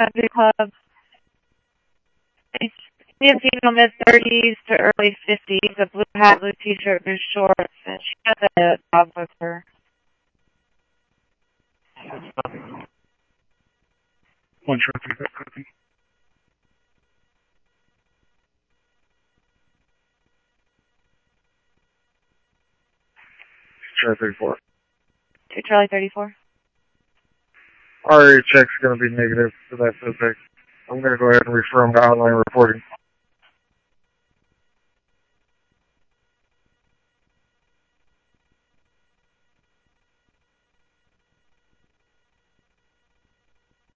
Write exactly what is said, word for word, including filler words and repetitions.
Country Club. She's female, mid thirties to early fifties, a blue hat, blue t-shirt, blue shorts, and she has a dog with her. One short, three, five, copy. Charlie thirty-four. Two Charlie thirty-four. R A check's going to be negative for that subject. I'm going to go ahead and refer him to online reporting.